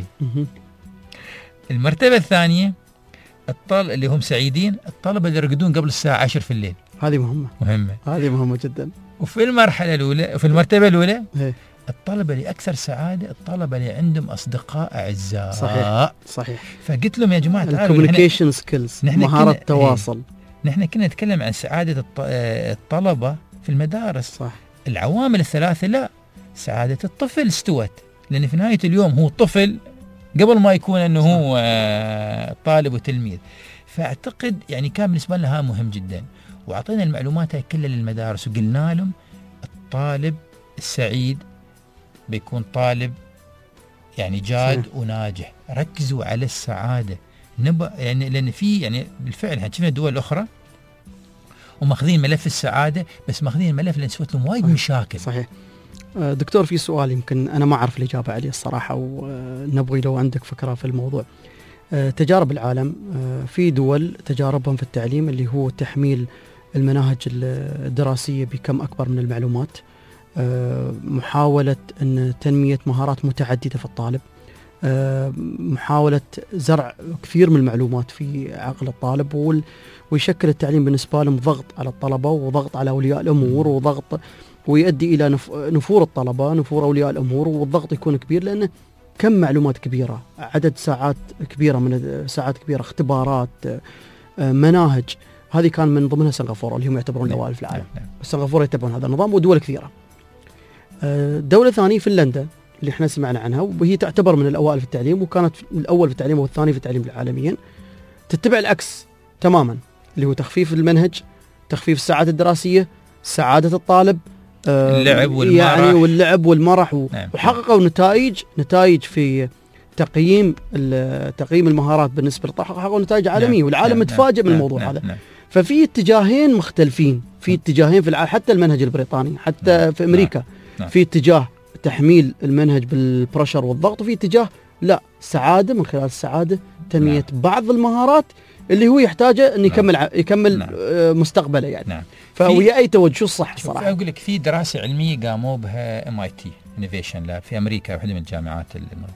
المرتبة الثانية الطلبة اللي هم سعيدين، الطلبة اللي يرقدون قبل الساعة عشر في الليل. هذه مهمة مهمة هذه مهمة جدا. وفي المرحلة الأولى وفي المرتبة الأولى هي. الطلبة اللي أكثر سعادة الطلبة اللي عندهم أصدقاء أعزاء. صحيح صحيح. فقلت لهم يا جماعة الكوميونيكيشن سكيلز، مهارة التواصل. نحن كنا نتكلم عن سعادة الطلبة في المدارس. صح. العوامل الثلاثة لا، سعادة الطفل استوت، لأن في نهاية اليوم هو طفل قبل ما يكون أنه صح. هو طالب وتلميذ. فأعتقد يعني كان بالنسبة لنا مهم جدا، وأعطينا المعلومات هاي كلها للمدارس وقلنا لهم الطالب السعيد بيكون طالب يعني جاد صحيح. وناجح. ركزوا على السعادة نبا يعني، لأن في يعني بالفعل احنا شفنا دول أخرى وماخذين ملف السعادة، بس ماخذين الملف اللي سوت لهم وايد مشاكل. صحيح. دكتور في سؤال يمكن أنا ما أعرف الإجابة عليه الصراحة، ونبغي لو عندك فكرة في الموضوع. تجارب العالم في دول تجاربهم في التعليم اللي هو تحميل المناهج الدراسية بكم أكبر من المعلومات، محاولة أن تنمية مهارات متعددة في الطالب، محاولة زرع كثير من المعلومات في عقل الطالب، ويشكل التعليم بالنسبة لهم ضغط على الطلبة وضغط على أولياء الأمور وضغط، ويؤدي إلى نفور الطلبة نفور أولياء الأمور، والضغط يكون كبير لأنه كم معلومات كبيرة، عدد ساعات كبيرة من ساعات كبيرة، اختبارات، مناهج. هذه كان من ضمنها سنغافورة اللي هم يعتبرون الأوائل في العالم. سنغافورة يتبعون هذا النظام ودول كثيرة. دولة ثانية فنلندا اللي احنا سمعنا عنها، وهي تعتبر من الأوائل في التعليم، وكانت الأول في التعليم والثاني في التعليم العالميا، تتبع العكس تماما اللي هو تخفيف المنهج، تخفيف الساعات الدراسية، سعادة الطالب، اللعب والمرح يعني واللعب والمرح و... نعم. وحققوا نتائج نتائج في تقييم تقييم المهارات بالنسبة للطلبة، حققوا نتائج عالمية. نعم. والعالم نعم. متفاجئ نعم. من الموضوع نعم. هذا. نعم. ففي اتجاهين مختلفين، في اتجاهين في الع... حتى المنهج البريطاني حتى نعم. في أمريكا نعم. في اتجاه تحميل المنهج بالبرشر والضغط، وفي اتجاه لا، سعادة من خلال السعادة تنمية نعم. بعض المهارات اللي هو يحتاجه أن يكمل نعم. يكمل نعم. مستقبله يعني. نعم. فهي أي توجه الصح صراحة. أقول لك في دراسة علمية قاموا بها إم آي تي Innovation Lab في أمريكا، واحدة من الجامعات.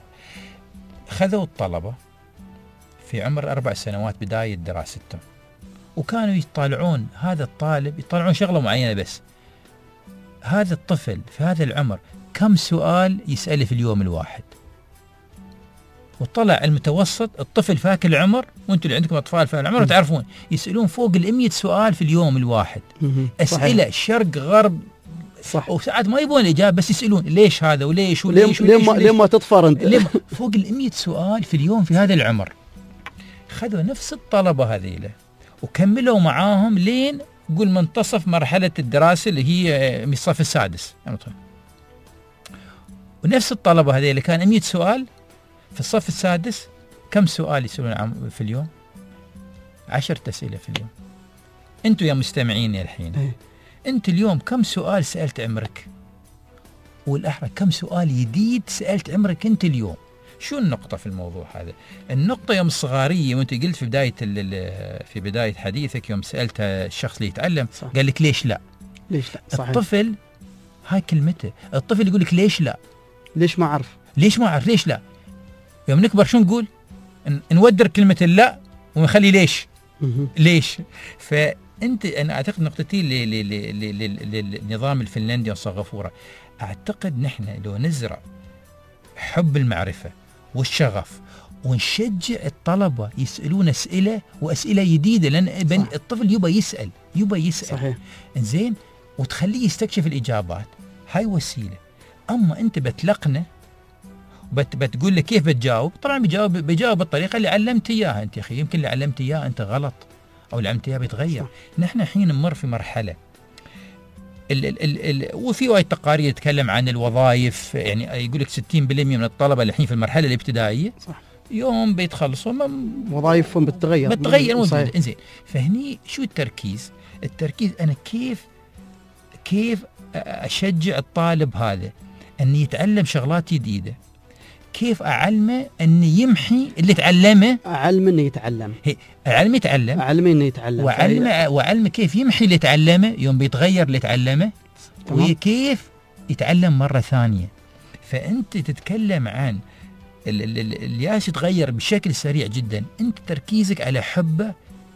خذوا الطلبة في عمر أربع سنوات بداية دراستهم، وكانوا يطالعون هذا الطالب، يطالعون شغلة معينة بس، هذا الطفل في هذا العمر كم سؤال يسأله في اليوم الواحد. وطلع المتوسط الطفل في هاك العمر، وانتم اللي عندكم اطفال في العمر تعرفون يسالون فوق ال100 سؤال في اليوم الواحد. اسئله صحيح. شرق غرب صح. وساعات ما يبون الاجابه، بس يسالون ليش هذا وليش وليش ليه ما ليه ما تطفر انت فوق ال100 سؤال في اليوم في هذا العمر. خذوا نفس الطلبه هذيله وكملوا معاهم لين قول منتصف مرحله الدراسه اللي هي من الصف السادس، ونفس الطلبه هذيله كان مئة سؤال في الصف السادس، كم سؤال يسألون في اليوم؟ عشرة أسئلة في اليوم. أنتوا يا مستمعين الحين ايه؟ أنت اليوم كم سؤال سألت عمرك؟ والأحرى كم سؤال جديد سألت عمرك أنت اليوم؟ شو النقطة في الموضوع هذا؟ النقطة يوم الصغارية، وأنت قلت في بداية في بداية حديثك يوم سألت الشخص اللي يتعلم صح. قال لك ليش لا؟ ليش لا؟ صحيح. الطفل هاي كلمته، الطفل يقول لك ليش لا؟ ليش ما أعرف؟ ليش ما أعرف؟ ليش لا؟ يوم نكبر شو نقول؟ نودر كلمة لا ونخلي ليش؟ ليش؟ فأنت أنا أعتقد نقطتين للنظام الفنلندي وسنغافورة. أعتقد نحن لو نزرع حب المعرفة والشغف ونشجع الطلبة يسألون أسئلة وأسئلة جديدة، لأن الطفل يبى يسأل يبى يسأل صحيح. إنزين، وتخليه يستكشف الإجابات. هاي وسيلة. أما أنت بتلقنه بت بتقول له كيف بتجاوب، طبعا بيجاوب بيجاوب بالطريقه اللي علمت اياها انت. يا اخي يمكن اللي علمت اياه انت غلط، او اللي علمت اياه بيتغير. نحن الحين نمر في مرحله ال ال ال ال وفي وايد تقارير تتكلم عن الوظائف، يعني يقول لك ستين بالمئة من الطلبه الحين في المرحله الابتدائيه صح. يوم بيتخلصوا وظائفهم بتتغير بتتغير موجوده. انزين، فهني شو التركيز؟ التركيز انا كيف كيف اشجع الطالب هذا ان يتعلم شغلات جديده، كيف أعلمه أن يمحي اللي تعلمه، أعلمه أنه يتعلم، أعلمه يتعلم أعلمه أنه يتعلم، وأعلمه وأعلمه كيف يمحي اللي تعلمه يوم بيتغير اللي تعلمه، وكيف يتعلم مرة ثانية. فأنت تتكلم عن الياس يتغير بشكل سريع جدا، أنت تركيزك على حبه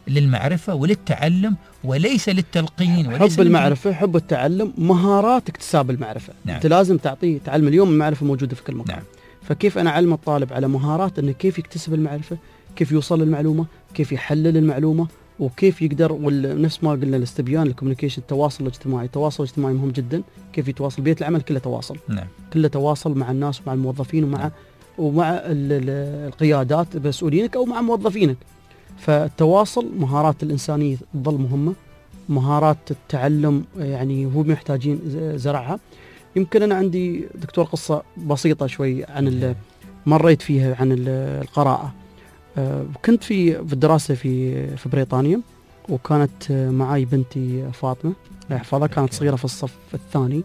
للمعرفة وللتعلم وليس للتلقين وليس حب المعرفة، حب التعلم، مهارات اكتساب المعرفة. نعم. أنت لازم تعطيه تعلم. اليوم المعرفة موجودة في كل مكان. نعم. فكيف أنا أعلم الطالب على مهارات أنه كيف يكتسب المعرفة، كيف يوصل للمعلومة، كيف يحلل المعلومة، وكيف يقدر، ونفس ما قلنا الاستبيان، الكوميونيكيشن، التواصل الاجتماعي. التواصل الاجتماعي مهم جدا. كيف يتواصل بيئة العمل كله تواصل. نعم. كله تواصل مع الناس ومع الموظفين ومع نعم. ومع القيادات مسؤولينك أو مع موظفينك. فالتواصل، مهارات الإنسانية تظل مهمة. مهارات التعلم يعني هو محتاجين زرعها. يمكن أنا عندي دكتور قصة بسيطة شوي عن مريت فيها عن القراءة. كنت في في الدراسة في في بريطانيا، وكانت معي بنتي فاطمة الله يحفظها، كانت صغيرة في الصف الثاني.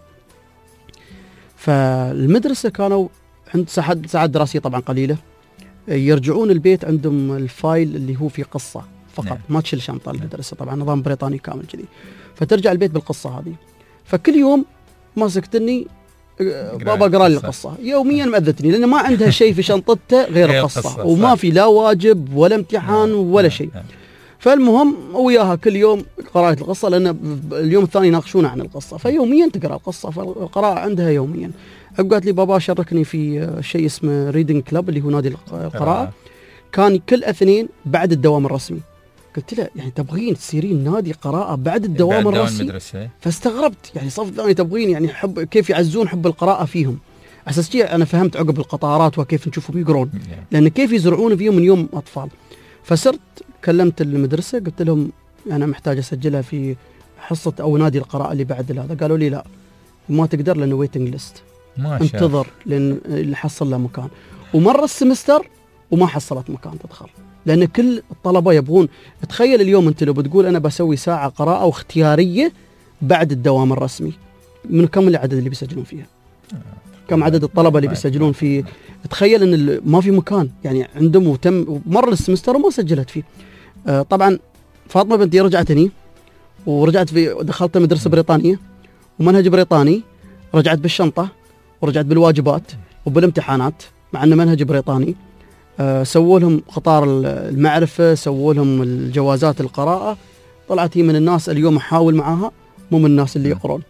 فالمدرسة كانوا عند ساعات ساعات دراسية طبعا قليلة، يرجعون البيت عندهم الفايل اللي هو فيه قصة فقط. نعم. ما تشيل شنطة المدرسة، طبعا نظام بريطاني كامل كذي. فترجع البيت بالقصة هذه. فكل يوم ماسكتني بابا اقرا لي القصة، يوميا مأذتني، لأن ما عندها شيء في شنطتها غير القصة، وما في لا واجب ولا امتحان ولا شيء. فالمهم وياها كل يوم قراءة القصة، لأن اليوم الثاني يناقشون عن القصة، فيوميا تقرأ القصة، فالقراءة عندها يوميا. قالت لي بابا شاركني في شيء اسمه ريدنج كلاب اللي هو نادي القراءة، كان كل اثنين بعد الدوام الرسمي. قلت له يعني تبغين تصيرين نادي قراءة بعد الدوام بعد الرسمي؟ فاستغربت، يعني صف ثاني تبغين يعني حب كيف يعزون حب القراءة فيهم. أساس شيء أنا فهمت عقب القطارات وكيف نشوفهم يقرون، لأن كيف يزرعون فيهم من يوم أطفال. فصرت كلمت المدرسة قلت لهم أنا محتاج أسجلها في حصة أو نادي القراءة اللي بعد هذا. قالوا لي لا ما تقدر لأنه ويتنج ليست، انتظر لأن اللي حصل له مكان. ومر السمستر وما حصلت مكان تدخل، لأن كل الطلبة يبغون. تخيل اليوم أنت لو بتقول أنا بسوي ساعة قراءة واختيارية بعد الدوام الرسمي، من كم العدد اللي بيسجلون فيها؟ كم عدد الطلبة اللي بيسجلون فيه؟ تخيل أن ما في مكان يعني عندهم، وتم مر السمستر وما سجلت فيه. آه طبعا فاطمة بنتي رجعتني ورجعت في دخلت مدرسة بريطانية ومنهج بريطاني، رجعت بالشنطة ورجعت بالواجبات وبالامتحانات مع أنه منهج بريطاني. آه سووا لهم قطار المعرفة، سووا لهم الجوازات القراءة. طلعت هي من الناس اليوم أحاول معاها، مو من الناس اللي يقرون.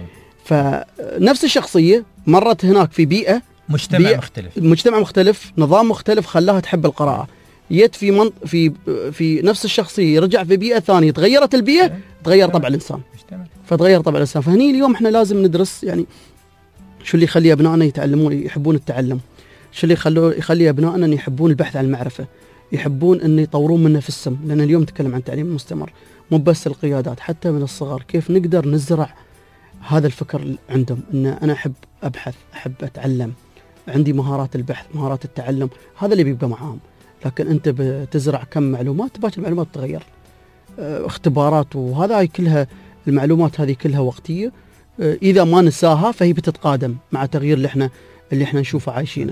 فنفس الشخصية مرت هناك في بيئة مجتمع بيئة مختلف مجتمع مختلف نظام مختلف خلاها تحب القراءة. يت في منط في في نفس الشخصية رجع في بيئة ثانية، تغيرت البيئة تغير طبع الإنسان، فتغير طبع الإنسان. فهني اليوم احنا لازم ندرس يعني شو اللي يخلي أبنائنا يتعلمون يحبون التعلم، شو اللي يخلو يخلي أبنائنا يحبون البحث عن المعرفة، يحبون أن يطورون من نفسهم. لأن اليوم نتكلم عن تعليم مستمر، مو بس القيادات، حتى من الصغر كيف نقدر نزرع هذا الفكر عندهم، أن أنا أحب أبحث، أحب أتعلم، عندي مهارات البحث، مهارات التعلم. هذا اللي بيبقى معاهم. لكن أنت بتزرع كم معلومات، باقي المعلومات تتغير، اه اختبارات، وهذا هي كلها المعلومات هذه كلها وقتية. اه إذا ما نساها فهي بتتقادم مع تغيير اللي احنا اللي احنا نشوفه عايشينه.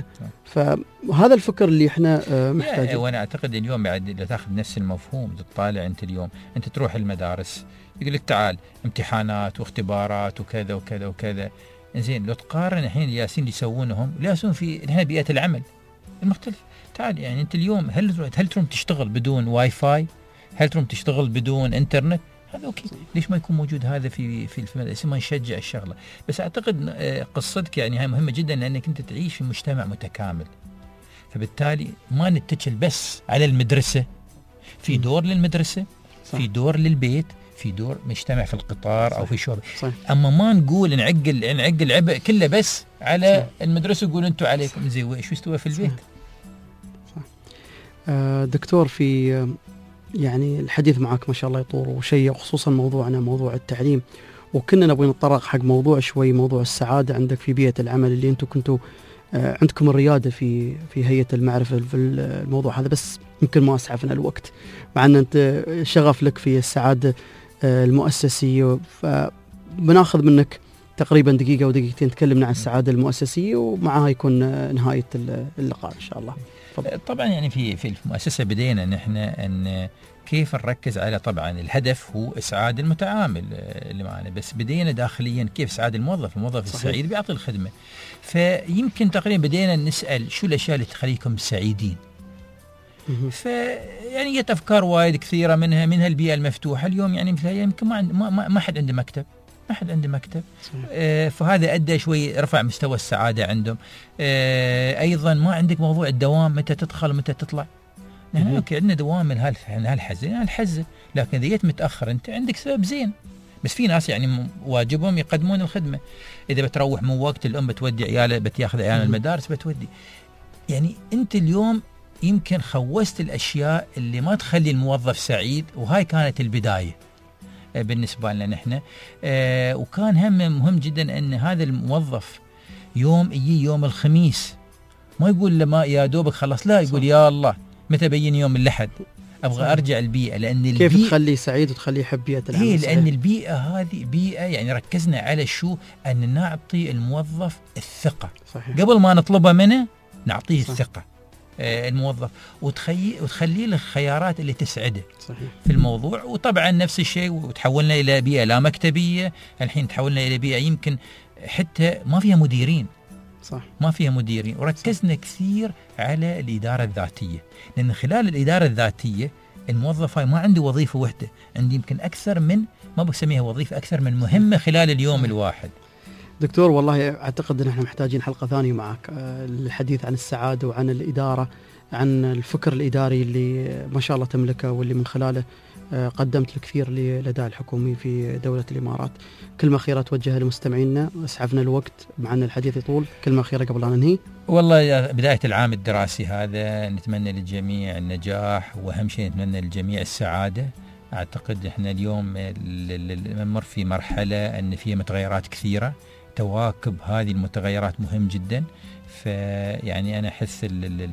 فهذا الفكر اللي احنا اه محتاجين. وانا اعتقد اليوم بعد اذا تاخذ نفس المفهوم تطالع انت اليوم، انت تروح المدارس يقول لك تعال امتحانات واختبارات وكذا وكذا وكذا. زين لو تقارن الحين الياسين اللي يسوونهم اللي يسوون في هنا بيئة العمل المختلف. تعال يعني انت اليوم هل هل تروم تشتغل بدون واي فاي؟ هل تروم تشتغل بدون انترنت؟ هذا اوكي، ليش ما يكون موجود هذا في في المدرسة؟ ما نشجع الشغله. بس اعتقد قصتك يعني هاي مهمه جدا، لانك انت تعيش في مجتمع متكامل، فبالتالي ما نتكل بس على المدرسه، في دور للمدرسه، في دور للبيت، في دور مجتمع في القطار صح. او في شغل. اما ما نقول نعقل نعقل العبء كله بس على صح. المدرسه، يقول انتم عليكم زي وش يستوى في البيت. صح. صح. آه دكتور، في يعني الحديث معك ما شاء الله يطول وشيء، خصوصا موضوعنا موضوع التعليم، وكنا نبغى نتطرق حق موضوع شوي موضوع السعاده عندك في بيئه العمل اللي انتم كنتوا آه عندكم الرياده في في هيئه المعرفه في الموضوع هذا، بس يمكن ما اسعفنا الوقت، مع ان انت شغف لك في السعاده المؤسسية. فبناخذ منك تقريبا دقيقة ودقيقتين تكلمنا عن السعادة المؤسسية، ومعها يكون نهاية اللقاء إن شاء الله. فضل. طبعا يعني في في المؤسسة بدينا نحن أن كيف نركز على طبعا الهدف هو إسعاد المتعامل اللي معنا، بس بدينا داخليا كيف إسعاد الموظف. الموظف صحيح. السعيد بيعطي الخدمة. فيمكن تقريبا بدينا نسأل شو الأشياء اللي تخليكم سعيدين. فيعني جت افكار وايد كثيره، منها منها البيئه المفتوحه. اليوم يعني مثل يمكن ما ما ما حد عنده مكتب، ما حد عنده مكتب. آه فهذا ادى شوي رفع مستوى السعاده عندهم. آه ايضا ما عندك موضوع الدوام، متى تدخل ومتى تطلع. نحن اوكي عندنا دوام من هالحزه هالحزه، لكن اذا جيت متاخر انت عندك سبب زين. بس في ناس يعني واجبهم يقدمون الخدمه. اذا بتروح من وقت الام بتودي عياله، بتاخذ عيالها المدارس بتودي. يعني انت اليوم يمكن خوست الاشياء اللي ما تخلي الموظف سعيد، وهاي كانت البدايه بالنسبه لنا نحن. آه وكان هم مهم جدا ان هذا الموظف يوم يجي يوم الخميس ما يقول لما يا دوبك خلص، لا يقول يا الله متى بين يوم الأحد، ابغى صحيح. ارجع البيئه، لان البيئة كيف تخليه سعيد وتخليه يحب بيئه العمل. هي لان البيئه هذه بيئه يعني ركزنا على شو، ان نعطي الموظف الثقه صحيح. قبل ما نطلبه منه نعطيه صحيح. الثقه آه الموظف، وتخلي وتخلي له الخيارات اللي تسعده صحيح. في الموضوع. وطبعا نفس الشيء، وتحولنا الى بيئه لا مكتبيه، الحين تحولنا الى بيئه يمكن حتى ما فيها مديرين صح. ما فيها مديرين، وركزنا صح. كثير على الإدارة الذاتية، لأن خلال الإدارة الذاتية الموظف هاي ما عنده وظيفة واحدة، عندي يمكن أكثر من ما بسميها وظيفة، أكثر من مهمة خلال اليوم صح. الواحد. دكتور والله أعتقد أن احنا محتاجين حلقة ثانية معك للحديث عن السعادة وعن الإدارة، عن الفكر الإداري اللي ما شاء الله تملكه، واللي من خلاله قدمت الكثير للأداء الحكومي في دولة الإمارات. كلمة أخيرة توجهها لمستمعينا، اسعفنا الوقت معنا الحديث يطول، كلمة أخيرة قبل أن ننهي. والله بداية العام الدراسي هذا نتمنى للجميع النجاح، وأهم شيء نتمنى للجميع السعادة. أعتقد إحنا اليوم نمر في مرحلة أن فيها متغيرات كثيرة، تواكب هذه المتغيرات مهم جدا. فيعني أنا أحث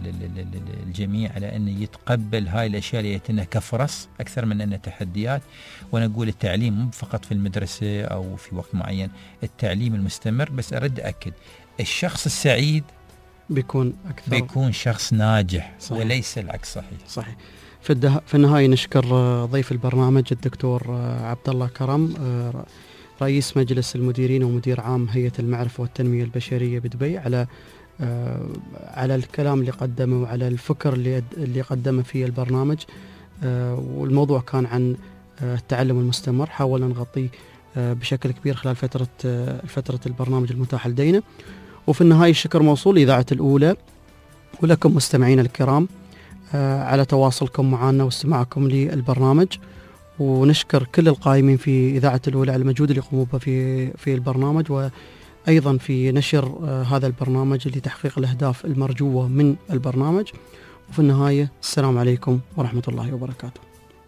الجميع على أن يتقبل هاي الأشياء اللي يتنا كفرص أكثر من أنها تحديات. وأنا أقول التعليم مو فقط في المدرسة أو في وقت معين، التعليم المستمر. بس أرد أكد، الشخص السعيد بيكون أكثر بيكون شخص ناجح صحيح. وليس العكس صحيح صحيح. في, الده... في النهاية نشكر ضيف البرنامج الدكتور عبد الله كرم، رئيس مجلس المديرين ومدير عام هيئة المعرفة والتنمية البشرية بدبي، على آه على الكلام اللي قدمه وعلى الفكر اللي اللي قدمه في البرنامج. آه والموضوع كان عن آه التعلم المستمر، حاولنا نغطيه آه بشكل كبير خلال فترة آه فترة البرنامج المتاحة لدينا. وفي النهاية الشكر موصول لإذاعة الأولى ولكم مستمعين الكرام آه على تواصلكم معنا واستماعكم للبرنامج، ونشكر كل القائمين في إذاعة الأولى على المجهود اللي يقوموا به في في البرنامج، و أيضا في نشر آه هذا البرنامج لتحقيق الأهداف المرجوة من البرنامج. وفي النهاية السلام عليكم ورحمة الله وبركاته.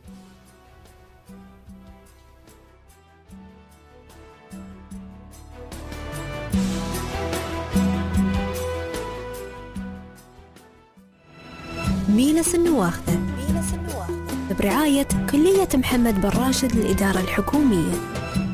مينس النواخذة برعاية كلية محمد بن راشد للإدارة الحكومية.